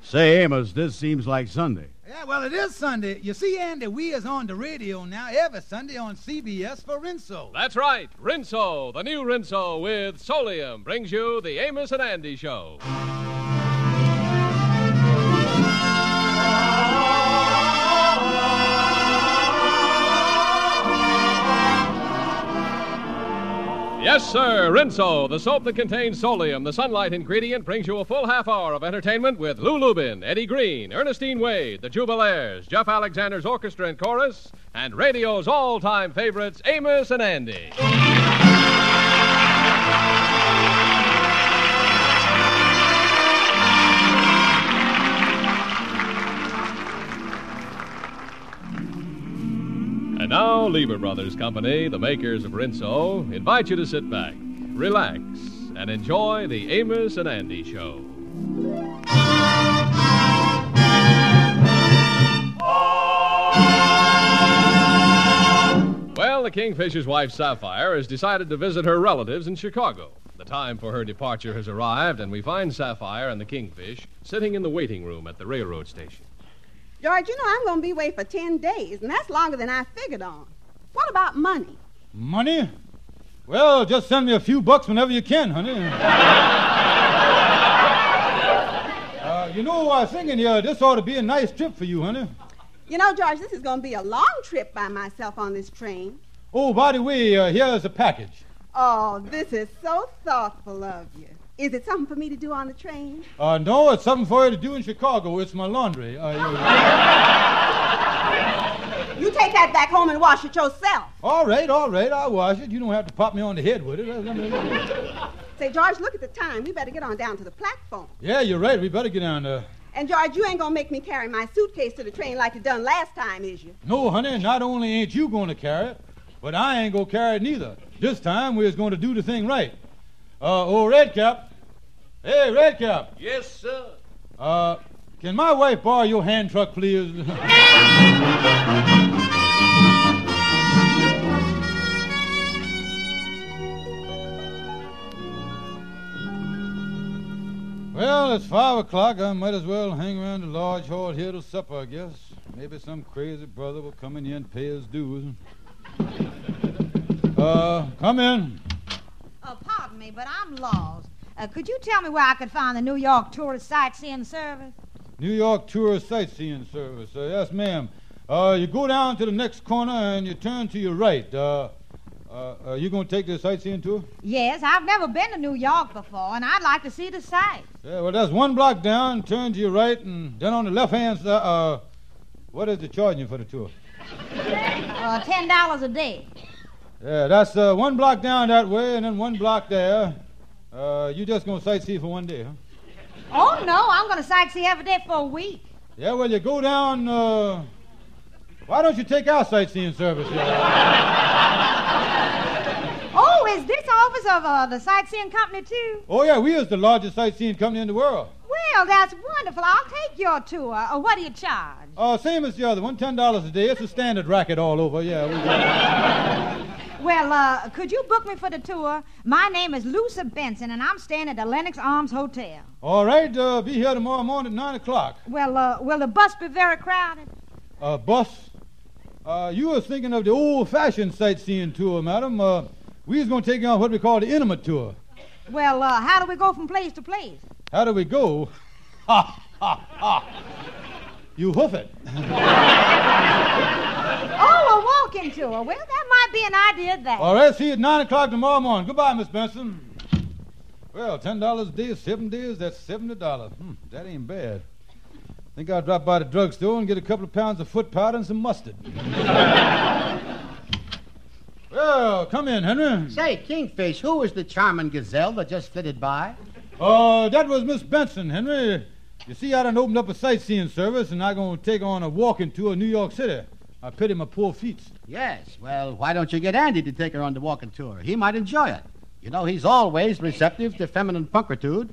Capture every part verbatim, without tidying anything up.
Say, Amos, this seems like Sunday. Yeah, well, it is Sunday. You see, Andy, we is on the radio now every Sunday on C B S for Rinso. That's right. Rinso, the new Rinso with Solium, brings you the Amos and Andy Show. Yes, sir, Rinso, the soap that contains Solium, the sunlight ingredient, brings you a full half hour of entertainment with Lou Lubin, Eddie Green, Ernestine Wade, the Jubilaires, Jeff Alexander's orchestra and chorus, and radio's all-time favorites, Amos and Andy. And now, Lieber Brothers Company, the makers of Rinso, invite you to sit back, relax, and enjoy the Amos and Andy Show. Well, the Kingfisher's wife, Sapphire, has decided to visit her relatives in Chicago. The time for her departure has arrived, and we find Sapphire and the Kingfish sitting in the waiting room at the railroad station. George, you know I'm going to be away for ten days, and that's longer than I figured on. What about money? Money? Well, just send me a few bucks whenever you can, honey. uh, you know, I was thinking here, this ought to be a nice trip for you, honey. You know, George, this is going to be a long trip by myself on this train. Oh, by the way, uh, here's a package. Oh, this is so thoughtful of you. Is it something for me to do on the train? Uh, no, it's something for you to do in Chicago. It's my laundry. Uh, you... you take that back home and wash it yourself. All right, all right, I'll wash it. You don't have to pop me on the head with it. Say, George, look at the time. We better get on down to the platform. Yeah, you're right. We better get down there. And, George, you ain't going to make me carry my suitcase to the train like you done last time, is you? No, honey, not only ain't you going to carry it, but I ain't going to carry it neither. This time, we're going to do the thing right. Uh, oh, Redcap. Hey, Redcap. Yes, sir. Uh, can my wife borrow your hand truck, please? Well, it's five o'clock. I might as well hang around the large hall here till supper, I guess. Maybe some crazy brother will come in here and pay his dues. Uh, come in. Oh, pardon me, but I'm lost. Uh, could you tell me where I could find the New York Tourist Sightseeing Service? New York Tourist Sightseeing Service. Uh, yes, ma'am. Uh, you go down to the next corner and you turn to your right. Uh, uh, uh, you going to take the sightseeing tour? Yes, I've never been to New York before, and I'd like to see the sights. Yeah, well, that's one block down, turn to your right, and then on the left-hand side, uh, what is it charging you for the tour? Uh, ten dollars a day. Yeah, that's uh, one block down that way and then one block there. Uh, you just going to sightsee for one day, huh? Oh, no, I'm going to sightsee every day for a week. Yeah, well, you go down, uh, why don't you take our sightseeing service here? Oh, is this office of uh, the sightseeing company, too? Oh, yeah, we is the largest sightseeing company in the world. Well, that's wonderful. I'll take your tour. Uh, what do you charge? Uh, same as the other one, ten dollars a day. It's a standard racket all over, yeah. We Well, uh, could you book me for the tour? My name is Lucy Benson, and I'm staying at the Lenox Arms Hotel. All right, uh, be here tomorrow morning at nine o'clock. Well, uh, will the bus be very crowded? Uh, bus? Uh, you was thinking of the old-fashioned sightseeing tour, madam. Uh, we was going to take you on what we call the intimate tour. Well, uh, how do we go from place to place? How do we go? Ha, ha, ha. You hoof it. Oh, a walking tour. Well, that might be an idea, that. All right, see you at nine o'clock tomorrow morning. Goodbye, Miss Benson. Well, ten dollars a day, seven days, that's seventy dollars. Hmm, that ain't bad. Think I'll drop by the drugstore and get a couple of pounds of foot powder and some mustard. Well, come in, Henry. Say, Kingfish, who was the charming gazelle that just flitted by? Uh, that was Miss Benson, Henry. You see, I done opened up a sightseeing service, and I'm going to take on a walking tour of New York City. I pity my poor feet. Yes, well, why don't you get Andy to take her on the walking tour? He might enjoy it. You know, he's always receptive to feminine punkertude.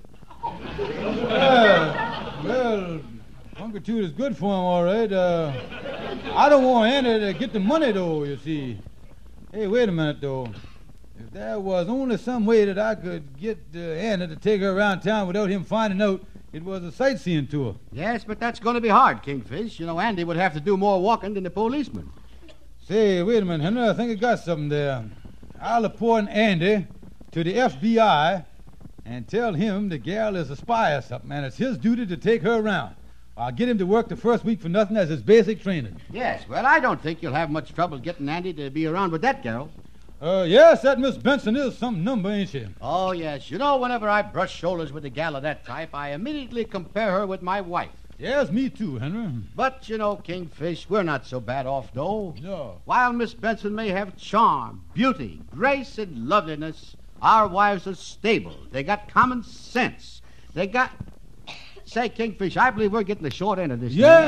Well, well, punkertude is good for him, all right. Uh, I don't want Andy to get the money, though, you see. Hey, wait a minute, though. If there was only some way that I could get uh, Andy to take her around town without him finding out, It was a sightseeing tour. Yes, but that's going to be hard, Kingfish. You know, Andy would have to do more walking than the policeman. Say, wait a minute, Henry. I think I got something there. I'll appoint Andy to the F B I and tell him the gal is a spy or something, and it's his duty to take her around. I'll get him to work the first week for nothing as his basic training. Yes, well, I don't think you'll have much trouble getting Andy to be around with that girl. Uh, yes, that Miss Benson is some number, ain't she? Oh, yes. You know, whenever I brush shoulders with a gal of that type, I immediately compare her with my wife. Yes, me too, Henry. But, you know, Kingfish, we're not so bad off, though. No. While Miss Benson may have charm, beauty, grace, and loveliness, our wives are stable. They got common sense. They got... Say, Kingfish, I believe we're getting the short end of this. Yeah.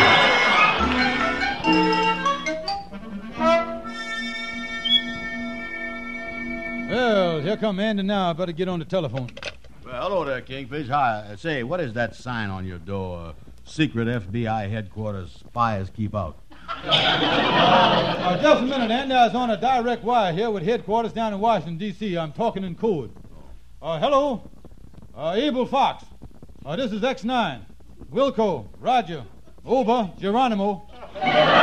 Well, here come Andy now. I better get on the telephone. Well, hello there, Kingfish. Hi. Uh, say, what is that sign on your door? Secret F B I headquarters. Spies keep out. Uh, just a minute, Andy. I was on a direct wire here with headquarters down in Washington, D C I'm talking in code. Uh, hello? Uh, Abel Fox. Uh, this is X nine. Wilco, Roger, Over, Geronimo. Uh,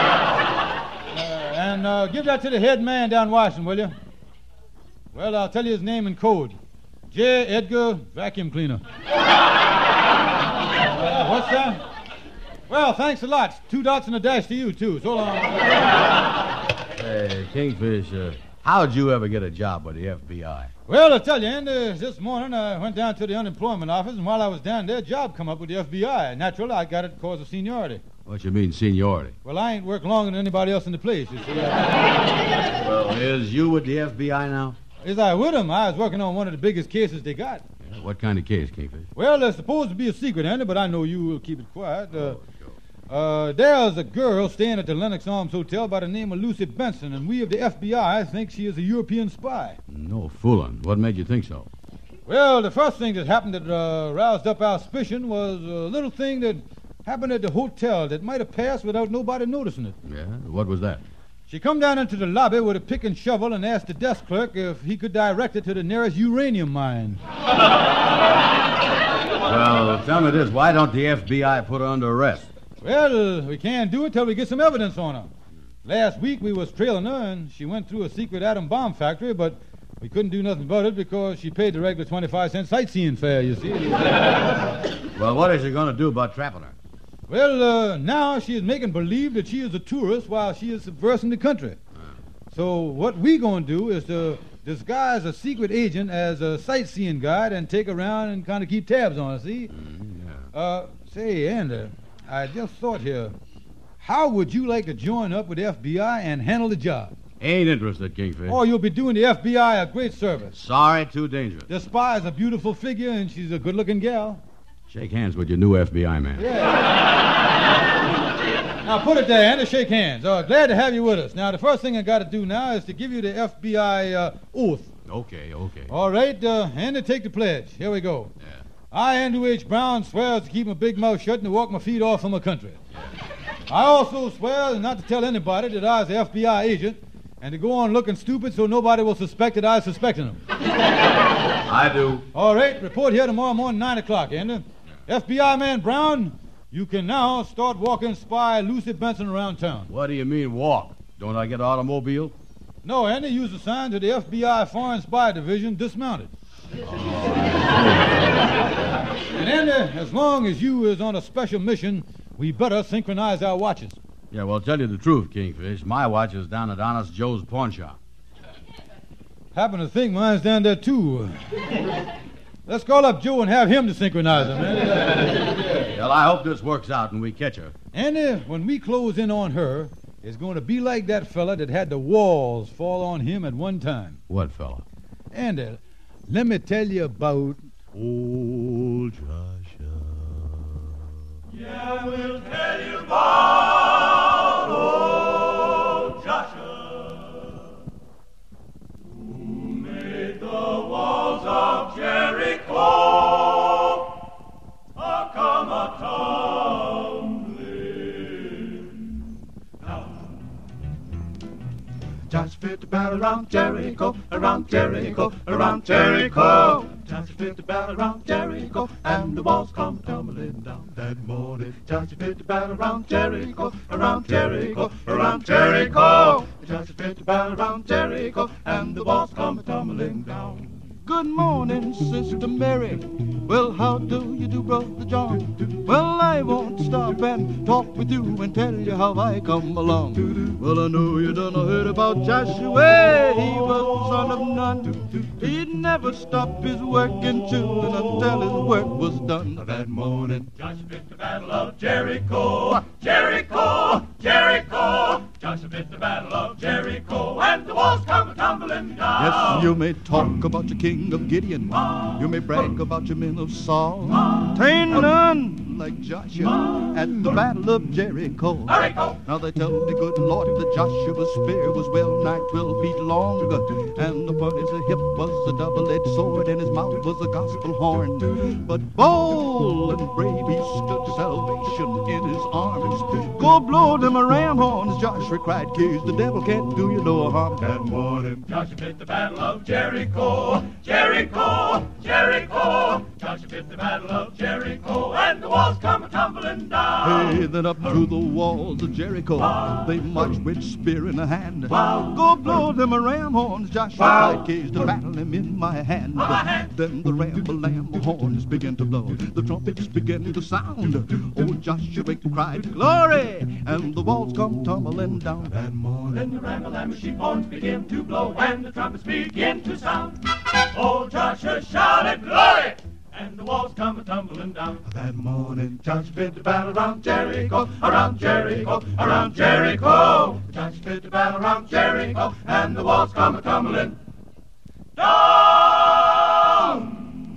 and uh, give that to the head man down in Washington, will you? Well, I'll tell you his name in code. J. Edgar Vacuum Cleaner. uh, what's that? Well, thanks a lot. Two dots and a dash to you, too. So long. Hey, Kingfish, uh, how'd you ever get a job with the F B I? Well, I tell you, Andy, this morning I went down to the unemployment office, and while I was down there, a job come up with the F B I. Naturally, I got it because of seniority. What you mean, seniority? Well, I ain't worked longer than anybody else in the place, you see. Well, is you with the F B I now? As I with him, I was working on one of the biggest cases they got. Yeah, what kind of case, Kingfish? Well, it's supposed to be a secret, Andy, but I know you will keep it quiet. Uh, uh, there's a girl staying at the Lenox Arms Hotel by the name of Lucy Benson, and we of the F B I think she is a European spy. No fooling. What made you think so? Well, the first thing that happened that uh, roused up our suspicion was a little thing that happened at the hotel that might have passed without nobody noticing it. Yeah? What was that? She come down into the lobby with a pick and shovel and asked the desk clerk if he could direct it to the nearest uranium mine. Well, tell me this. Why don't the F B I put her under arrest? Well, we can't do it till we get some evidence on her. Last week we was trailing her, and she went through a secret atom bomb factory, but we couldn't do nothing about it because she paid the regular twenty-five cent sightseeing fare, you see. Well, what is she going to do about trapping her? Well, uh, now she is making believe that she is a tourist while she is subversing the country. So what we going to do is to disguise a secret agent as a sightseeing guide and take around and kind of keep tabs on her, see? Mm, yeah. Uh, say, Andy, I just thought here, how would you like to join up with the F B I and handle the job? Ain't interested, Kingfish. Oh, you'll be doing the F B I a great service. Sorry, too dangerous. The spy is a beautiful figure, and she's a good-looking gal. Shake hands with your new F B I man. Yeah. Now, put it there, Andy. Shake hands. Uh, glad to have you with us. Now, the first thing I got to do now is to give you the F B I uh, oath. Okay, okay. All right, uh, Andy, take the pledge. Here we go. Yeah. I, Andrew H. Brown, swear to keep my big mouth shut and to walk my feet off from my country. I also swear not to tell anybody that I was the F B I agent and to go on looking stupid so nobody will suspect that I was suspecting them. I do. All right, report here tomorrow morning, nine o'clock, Andy. F B I man Brown, you can now start walking spy Lucy Benson around town. What do you mean walk? Don't I get an automobile? No, Andy, use the sign to the F B I Foreign Spy Division dismounted. And Andy, as long as you is on a special mission, we better synchronize our watches. Yeah, well, tell you the truth, Kingfish. My watch is down at Honest Joe's pawn shop. Happen to think mine's down there, too. Let's call up Joe and have him to synchronize them, man. Well, I hope this works out and we catch her. Andy, when we close in on her, it's going to be like that fella that had the walls fall on him at one time. What fella? Andy, let me tell you about old Joshua. Yeah, we'll tell you about old Joshua, who made the walls of Jericho a come a tumbling down. Joshua fit the battle around Jericho, around Jericho, around Jericho. Joshua fit the battle around Jericho, and the walls come tumbling down. That morning, Joshua fit the battle around Jericho, around Jericho, around Jericho. Joshua fit the battle around Jericho, and the walls come tumbling down. Good morning, Sister Mary. Well, how do you do, Brother John? Well, I won't stop and talk with you and tell you how I come along. Well, I know you done heard about Joshua. He was the son of Nun. He'd never stop his work in children until his work was done. That morning, Joshua fit the battle of Jericho, Jericho, Jericho. Joshua fit the battle of Jericho, and the walls come tumbling down. Yes, you may talk about your king of Gideon. You may brag about your men of Saul. Tain't none like Joshua at the battle of Jericho. Jericho. Now they tell the good Lord that Joshua's spear was well nigh twelve feet long, and upon his hip was a double-edged sword, and his mouth was a gospel horn. But bold and brave he stood, salvation in his arms. Go blow them a ram horns, Joshua cried, 'cause the devil can't do you no harm. That morning, Joshua fit the battle of Jericho, Jericho, Jericho. Joshua fit the battle of Jericho, and the walls come tumbling down. Hey, then up to the walls of Jericho, wow, they marched with spear in a hand. Wow. Go blow them a ram horns, Joshua Wow. cried, 'cause the battle am in my hand. My hand. Then the ram horns began to blow, the trumpets began to sound. Oh, Joshua cried, glory, and the walls come tumbling down. That morning, the ram sheep horns begin to blow, and the trumpets begin to sound. Oh, Joshua shouted, glory, and the walls come tumbling down. That morning, Joshua fit the battle around Jericho, around Jericho, around Jericho. Joshua fit the battle around Jericho, and the walls come tumbling down.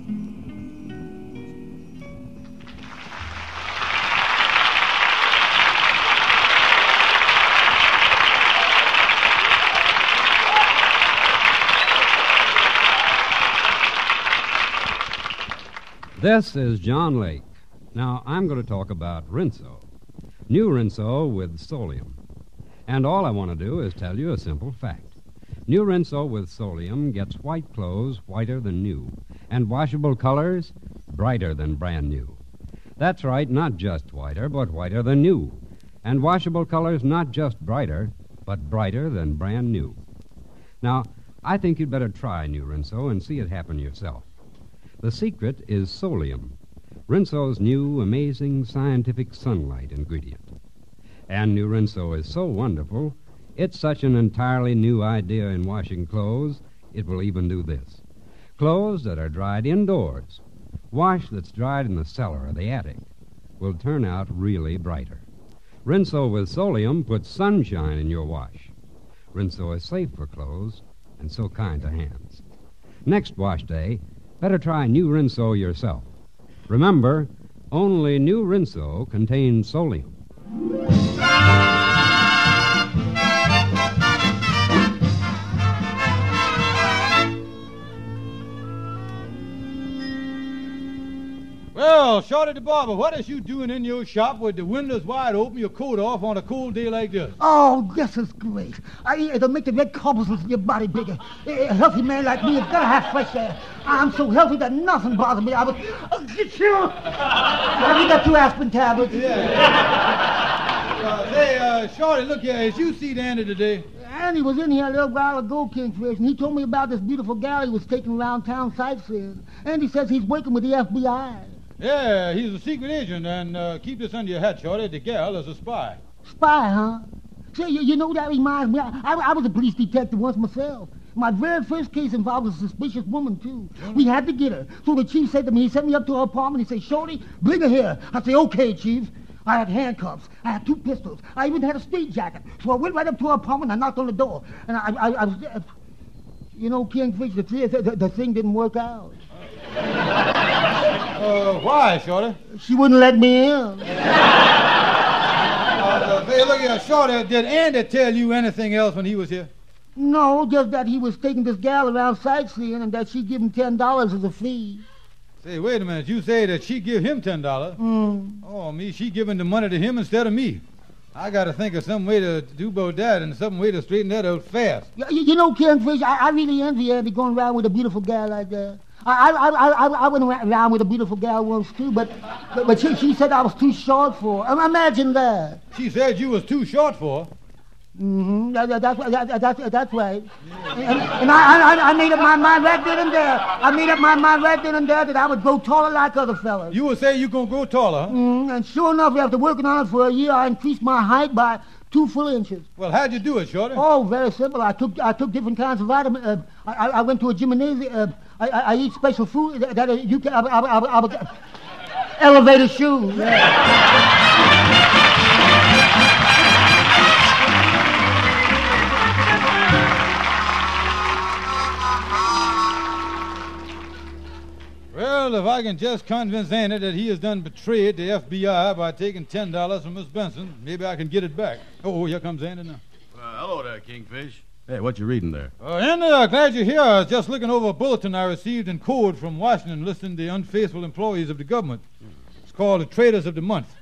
This is John Lake. Now, I'm going to talk about Rinso. New Rinso with Solium. And all I want to do is tell you a simple fact. New Rinso with Solium gets white clothes whiter than new, and washable colors brighter than brand new. That's right, not just whiter, but whiter than new. And washable colors not just brighter, but brighter than brand new. Now, I think you'd better try New Rinso and see it happen yourself. The secret is Solium, Rinso's new, amazing, scientific sunlight ingredient. And New Rinso is so wonderful, it's such an entirely new idea in washing clothes, it will even do this. Clothes that are dried indoors, wash that's dried in the cellar or the attic, will turn out really brighter. Rinso with Solium puts sunshine in your wash. Rinso is safe for clothes and so kind to hands. Next wash day, better try New Rinso yourself. Remember, only New Rinso contains Solium. Well, Shorty the barber, what is you doing in your shop with the windows wide open, your coat off on a cold day like this? Oh, this is great. I, it'll make the red corpuscles in your body bigger. A, a healthy man like me has got to have fresh air. I'm so healthy that nothing bothers me. I was... Oh, get you! Have you got two aspirin tablets? Yeah. uh, say, uh, Shorty, look here. Is you see Andy today? Andy was in here a little while ago, Kingfish, and he told me about this beautiful gal he was taking around town sightseeing. Andy says he's working with the F B I. Yeah, he's a secret agent, and uh, keep this under your hat, Shorty. The gal is a spy. Spy, huh? Say, you, you know, that reminds me. I, I, I was a police detective once myself. My very first case involved a suspicious woman, too. We had to get her. So the chief said to me, he sent me up to her apartment. He said, Shorty, bring her here. I said, okay, Chief. I had handcuffs. I had two pistols. I even had a street jacket. So I went right up to her apartment and I knocked on the door. And I, I, I was... Uh, you know, Kingfish, the, the, the, the thing didn't work out. Uh, why, Shorty? She wouldn't let me in. uh, hey, look here, Shorty, did Andy tell you anything else when he was here? No, just that he was taking this gal around sightseeing and that she'd give him ten dollars as a fee. Say, wait a minute. You say that she give him ten dollars? Mm. Oh, me, she giving the money to him instead of me. I got to think of some way to do about that and some way to straighten that out fast. You, you know, Kingfish, I, I really envy Andy going around with a beautiful gal like that. I, I, I, I, I went around with a beautiful gal once, too, but but, but she, she said I was too short for her. Imagine that. She said you was too short for her. Mm-hmm. That, that, that, that, that, that's right. And, and I, I, I made up my mind right then and there. I made up my mind right then and there that I would grow taller like other fellas. You would say you're going to grow taller, huh? Mm-hmm. And sure enough, after working on it for a year, I increased my height by two full inches. Well, how'd you do it, Shorty? Oh, very simple. I took I took different kinds of vitamins. Uh, I, I went to a gymnasium. Uh, I, I, I eat special food that, that uh, you can. I, I, I, I, elevator shoes. Yeah. Well, if I can just convince Andy that he has done betrayed the F B I by taking ten dollars from Miss Benson, maybe I can get it back. Oh, here comes Andy now. Uh, hello there, Kingfish. Hey, what you reading there? Uh, Andy, uh, glad you're here. I was just looking over a bulletin I received in code from Washington listing the unfaithful employees of the government. It's called the Traitors of the Month.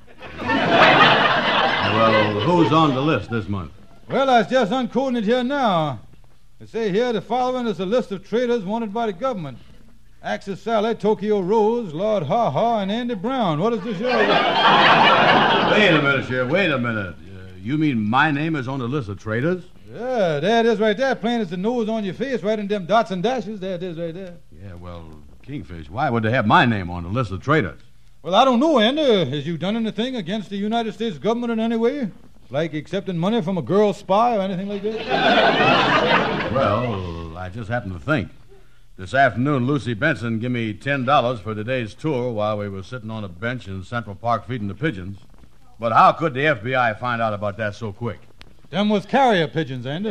Well, who's on the list this month? Well, I was just uncoding it here now. They say here the following is a list of traitors wanted by the government. Axis Sally, Tokyo Rose, Lord Ha Ha, and Andy Brown. What is this here? Wait a minute, Sheriff. Wait a minute. Uh, you mean my name is on the list of traitors? Yeah, there it is right there. Plain as the nose on your face, right in them dots and dashes. There it is right there. Yeah, well, Kingfish, why would they have my name on the list of traitors? Well, I don't know, Andy. Has you done anything against the United States government in any way? Like accepting money from a girl spy or anything like that? Well, I just happened to think. This afternoon, Lucy Benson gave me ten dollars for today's tour while we were sitting on a bench in Central Park feeding the pigeons. But how could the F B I find out about that so quick? Them was carrier pigeons, Andy. You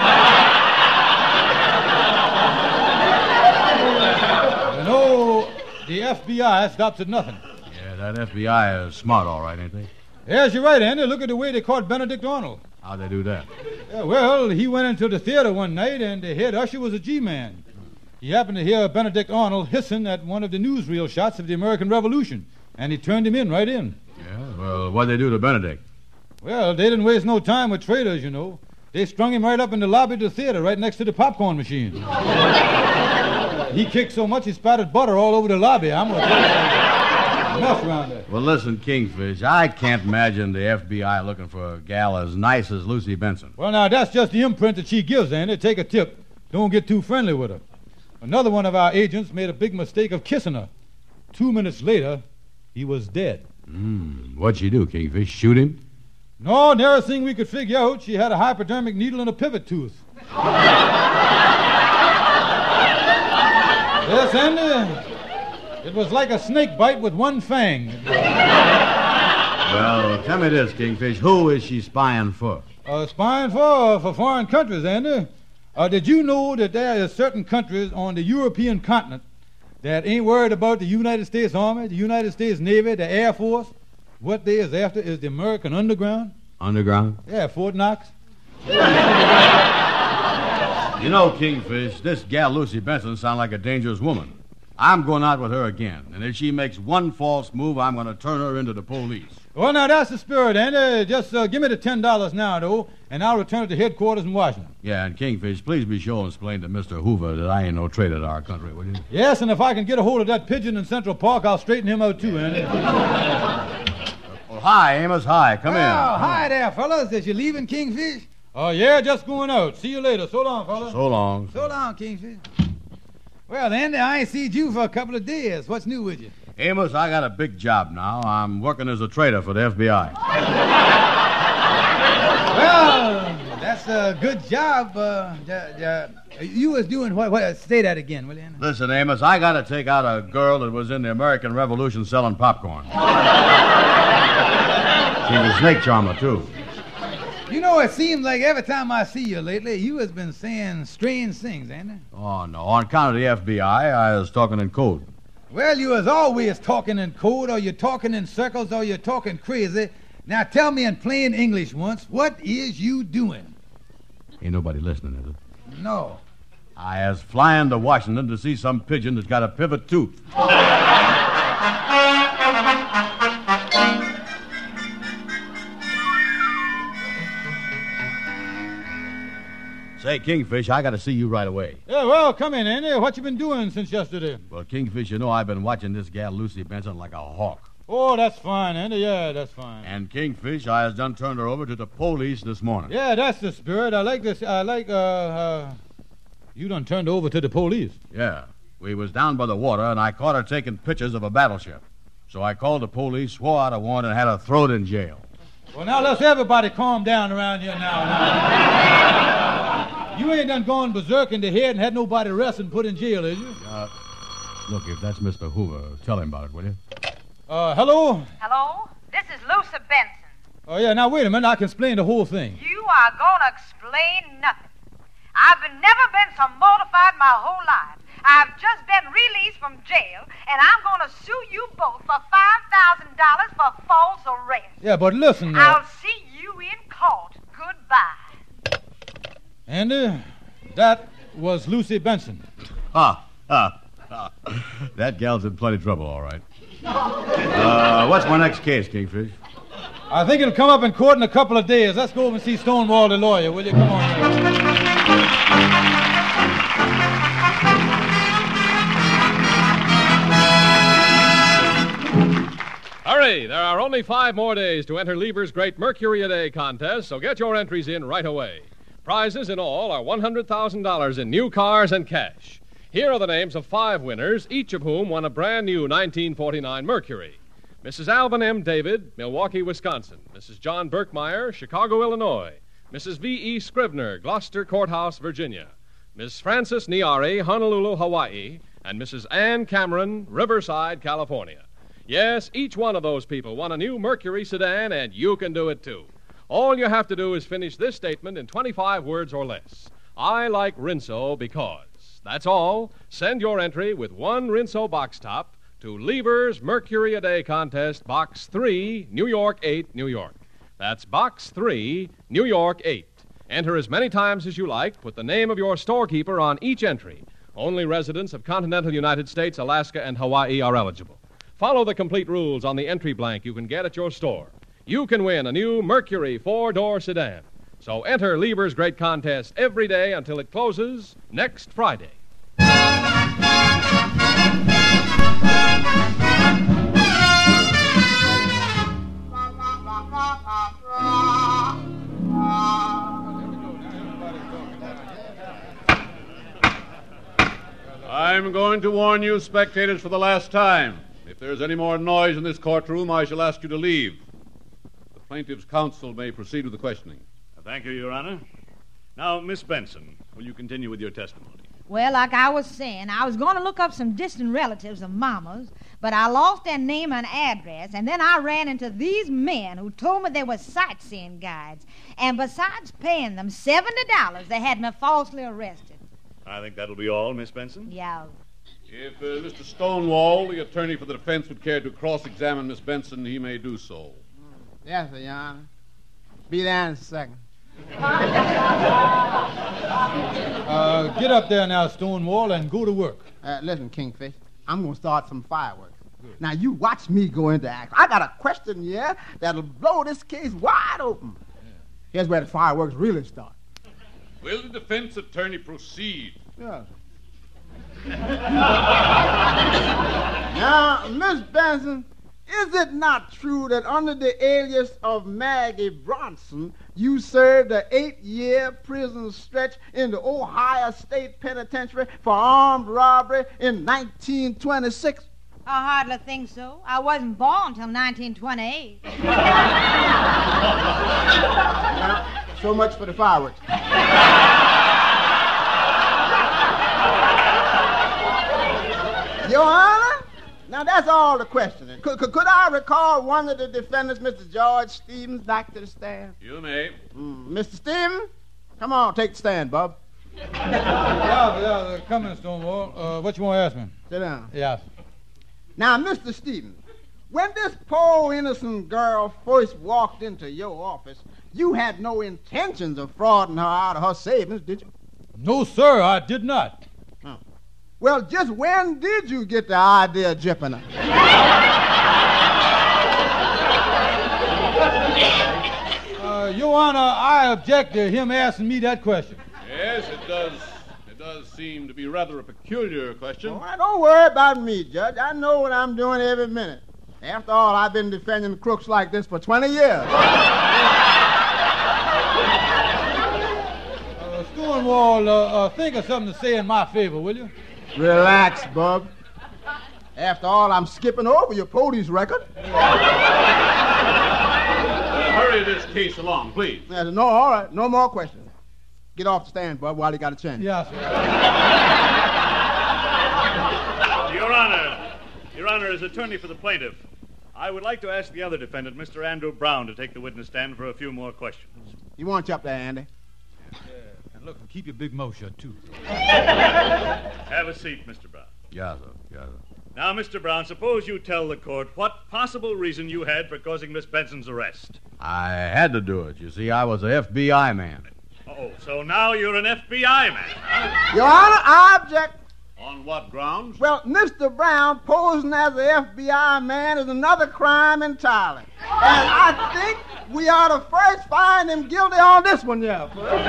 know, the F B I stops at nothing. Yeah, that F B I is smart, all right, ain't they? Yes, you're right, Andy. Look at the way they caught Benedict Arnold. How'd they do that? Yeah, well, he went into the theater one night, and the head usher was a G-man. He happened to hear Benedict Arnold hissing at one of the newsreel shots of the American Revolution, and he turned him in right in. Yeah, well, what'd they do to Benedict? Well, they didn't waste no time with traitors, you know. They strung him right up in the lobby of the theater, right next to the popcorn machine. He kicked so much he spattered butter all over the lobby. I'm gonna tell you, enough around there. Well, listen, Kingfish, I can't imagine the F B I looking for a gal as nice as Lucy Benson. Well, now, that's just the imprint that she gives, Andy. Take a tip. Don't get too friendly with her. Another one of our agents made a big mistake of kissing her. Two minutes later, he was dead. Mm, what'd she do, Kingfish? Shoot him? No, nearest thing we could figure out, she had a hypodermic needle and a pivot tooth. Yes, Andy. It was like a snake bite with one fang. Well, tell me this, Kingfish. Who is she spying for? Uh, spying for, for foreign countries, Andy. Uh, did you know that there are certain countries on the European continent that ain't worried about the United States Army, the United States Navy, the Air Force? What they is after is the American underground. Underground? Yeah, Fort Knox. You know, Kingfish, this gal Lucy Benson sounds like a dangerous woman. I'm going out with her again, and if she makes one false move, I'm going to turn her into the police. Well, now, that's the spirit, Andy. Just uh, give me the ten dollars now, though, and I'll return it to headquarters in Washington. Yeah, and Kingfish, please be sure and explain to Mister Hoover that I ain't no traitor to our country, will you? Yes, and if I can get a hold of that pigeon in Central Park, I'll straighten him out, too, Andy. Well, hi, Amos. Hi. Come in. Oh, hi there, fellas. Is you leaving Kingfish? Oh, yeah, just going out. See you later. So long, fellas. So long. So long, Kingfish. Well, Andy, I ain't seen you for a couple of days. What's new with you? Amos, I got a big job now. I'm working as a traitor for the F B I. Well, that's a good job. Uh, uh, uh, you was doing what, what? Say that again, will you? Listen, Amos, I got to take out a girl that was in the American Revolution selling popcorn. She's a snake charmer, too. You know, it seems like every time I see you lately, you has been saying strange things, ain't it? Oh, no. On account of the F B I, I was talking in code. Well, you was always talking in code, or you're talking in circles, or you're talking crazy. Now, tell me in plain English once, what is you doing? Ain't nobody listening, is it? No. I was flying to Washington to see some pigeon that's got a pivot tooth. Say, Kingfish, I got to see you right away. Yeah, well, come in, Andy. What you been doing since yesterday? Well, Kingfish, you know I've been watching this gal, Lucy Benson, like a hawk. Oh, that's fine, Andy. Yeah, that's fine. And Kingfish, I has done turned her over to the police this morning. Yeah, that's the spirit. I like this. I like, uh, uh, you done turned her over to the police. Yeah. We was down by the water, and I caught her taking pictures of a battleship. So I called the police, swore out a warrant, and had her thrown in jail. Well, now let's everybody calm down around here now. now. You ain't done gone berserk in the head and had nobody arrested and put in jail, is you? Uh, look, if that's Mister Hoover, tell him about it, will you? Uh, hello? Hello? This is Lucy Benson. Oh, yeah, now wait a minute. I can explain the whole thing. You are going to explain nothing. I've been, never been so mortified my whole life. I've just been released from jail, and I'm going to sue you both for five thousand dollars for false arrest. Yeah, but listen... Uh, I'll see you in court. Goodbye. Andy, that was Lucy Benson. Ah, ah, ah. That gal's in plenty of trouble, all right. Uh, what's my next case, Kingfish? I think it'll come up in court in a couple of days. Let's go over and see Stonewall, the lawyer, will you? Come on. Hurry! There are only five more days to enter Lieber's Great Mercury a Day contest, so get your entries in right away. Prizes in all are one hundred thousand dollars in new cars and cash. Here are the names of five winners, each of whom won a brand new nineteen forty-nine Mercury. Missus Alvin M. David, Milwaukee, Wisconsin. Missus John Berkmeyer, Chicago, Illinois. Missus V E. Scrivener, Gloucester Courthouse, Virginia. Miss Frances Niari, Honolulu, Hawaii. And Missus Ann Cameron, Riverside, California. Yes, each one of those people won a new Mercury sedan, and you can do it too. All you have to do is finish this statement in twenty-five words or less. I like Rinso because. That's all. Send your entry with one Rinso box top to Lieber's Mercury a Day contest, Box three, New York eight, New York. That's Box three, New York eight. Enter as many times as you like. Put the name of your storekeeper on each entry. Only residents of continental United States, Alaska, and Hawaii are eligible. Follow the complete rules on the entry blank you can get at your store. You can win a new Mercury four-door sedan. So enter Lieber's Great Contest every day until it closes next Friday. I'm going to warn you, spectators, for the last time. If there's any more noise in this courtroom, I shall ask you to leave. The plaintiff's counsel may proceed with the questioning. Thank you, Your Honor. Now, Miss Benson, will you continue with your testimony? Well, like I was saying, I was going to look up some distant relatives of Mama's, but I lost their name and address, and then I ran into these men who told me they were sightseeing guides. And besides paying them seventy dollars, they had me falsely arrested. I think that'll be all, Miss Benson. Yeah. If uh, Mister Stonewall, the attorney for the defense, would care to cross-examine Miss Benson, he may do so. Yes, sir, Your Honor. Be there in a second. uh, get up there now, Stonewall, and go to work. Uh, listen, Kingfish, I'm going to start some fireworks. Good. Now, you watch me go into action. I got a question here that'll blow this case wide open. Yeah. Here's where the fireworks really start. Will the defense attorney proceed? Yeah. Now, Miss Benson, is it not true that under the alias of Maggie Bronson, you served an eight-year prison stretch in the Ohio State Penitentiary for armed robbery in nineteen twenty-six? I hardly think so. I wasn't born till nineteen twenty-eight. Well, so much for the fireworks. Your Honor, now that's all the questioning. Could, could, could I recall one of the defendants, Mister George Stevens, back to the stand? You may. Mm, Mister Stevens, come on, take the stand, bub. yeah, yeah, come in, Stonewall. Uh, what you want to ask me? Sit down. Yeah. Now, Mister Stevens, when this poor innocent girl first walked into your office, you had no intentions of frauding her out of her savings, did you? No, sir, I did not. Oh. Well, just when did you get the idea of jipping her? uh, Your Honor, I object to him asking me that question. Yes, it does. It does seem to be rather a peculiar question. All right, don't worry about me, Judge. I know what I'm doing every minute. After all, I've been defending crooks like this for twenty years. Uh, Stonewall, uh, uh, think of something to say in my favor, will you? Relax, Bub. After all, I'm skipping over your police record. Uh, hurry this case along, please. Yeah, no, all right. No more questions. Get off the stand, Bub, while you got a chance. Yes, sir. Your Honor, Your Honor, as attorney for the plaintiff, I would like to ask the other defendant, Mister Andrew Brown, to take the witness stand for a few more questions. You want you up there, Andy? Yeah, and look, keep your big mouth shut, too. Have a seat, Mister Brown. Yes, sir. Yes, sir. Now, Mister Brown, suppose you tell the court what possible reason you had for causing Miss Benson's arrest. I had to do it. You see, I was an F B I man. Oh, so now you're an F B I man, huh? Your Honor, I object. On what grounds? Well, Mister Brown posing as an F B I man is another crime entirely. And I think we ought to first find him guilty on this one, yeah.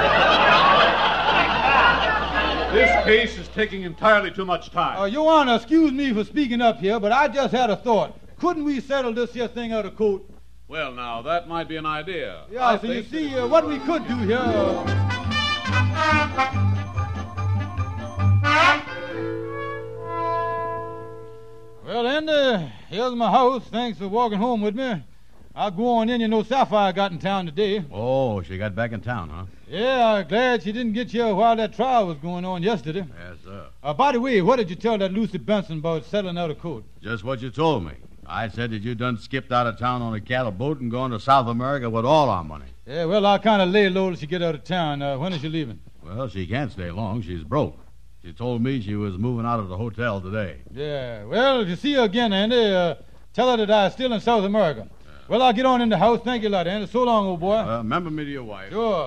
This case is taking entirely too much time. Uh, Your Honor, excuse me for speaking up here, but I just had a thought. Couldn't we settle this here thing out of court? Well, now, that might be an idea. Yeah, I so you think see, uh, what we could do here... Uh... Well, Andy, here's my house. Thanks for walking home with me. I'll go on in. You know Sapphire got in town today. Oh, she got back in town, huh? Yeah, I'm glad she didn't get here while that trial was going on yesterday. Yes, sir. Uh, by the way, what did you tell that Lucy Benson about settling out of court? Just what you told me. I said that you done skipped out of town on a cattle boat and gone to South America with all our money. Yeah, well, I'll kind of lay low till she get out of town. Uh, when is she leaving? Well, she can't stay long. She's broke. She told me she was moving out of the hotel today. Yeah, well, if you see her again, Andy, uh, tell her that I'm still in South America. Yeah. Well, I'll get on in the house. Thank you a lot, Andy. So long, old boy. Uh, remember me to your wife. Sure.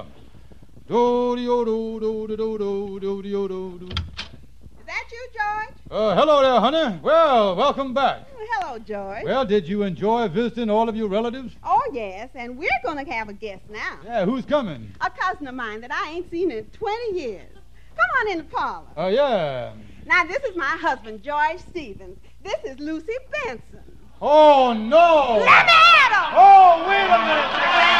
Do-de-o-do-do-do-do-do-do-do-do. Is that you, George? Uh, hello there, honey. Well, welcome back. Oh, hello, George. Well, did you enjoy visiting all of your relatives? Oh, yes, and we're going to have a guest now. Yeah, who's coming? A cousin of mine that I ain't seen in twenty years. Come on in the parlor. Oh, uh, yeah. Now, this is my husband, George Stevens. This is Lucy Benson. Oh, no. Let me at him. Oh, wait a minute.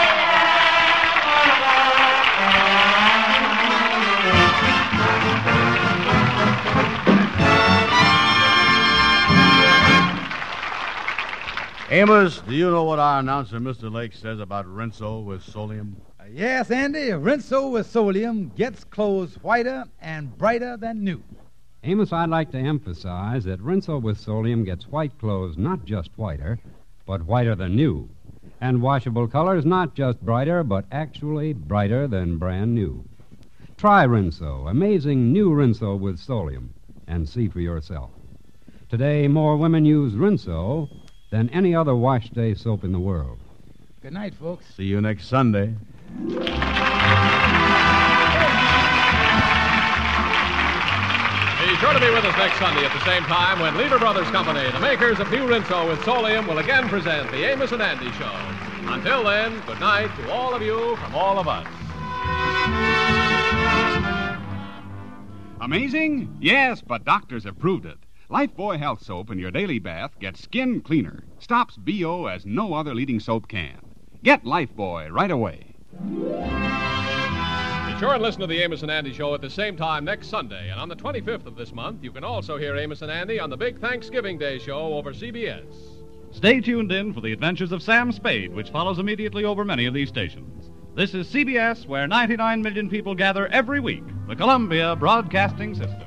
Amos, do you know what our announcer, Mister Lake, says about Rinso with Solium? Uh, yes, Andy. Rinso with Solium gets clothes whiter and brighter than new. Amos, I'd like to emphasize that Rinso with Solium gets white clothes not just whiter, but whiter than new. And washable colors not just brighter, but actually brighter than brand new. Try Rinso, amazing new Rinso with Solium, and see for yourself. Today, more women use Rinso than any other wash day soap in the world. Good night, folks. See you next Sunday. Be sure to be with us next Sunday at the same time when Lever Brothers Company, the makers of New Rinso with Solium, will again present the Amos and Andy Show. Until then, good night to all of you from all of us. Amazing? Yes, but doctors have proved it. Lifebuoy Health Soap in your daily bath gets skin cleaner, stops B O as no other leading soap can. Get Lifebuoy right away. Be sure and listen to the Amos and Andy Show at the same time next Sunday. And on the twenty-fifth of this month, you can also hear Amos and Andy on the big Thanksgiving Day show over C B S. Stay tuned in for the adventures of Sam Spade, which follows immediately over many of these stations. This is C B S, where ninety-nine million people gather every week, the Columbia Broadcasting System.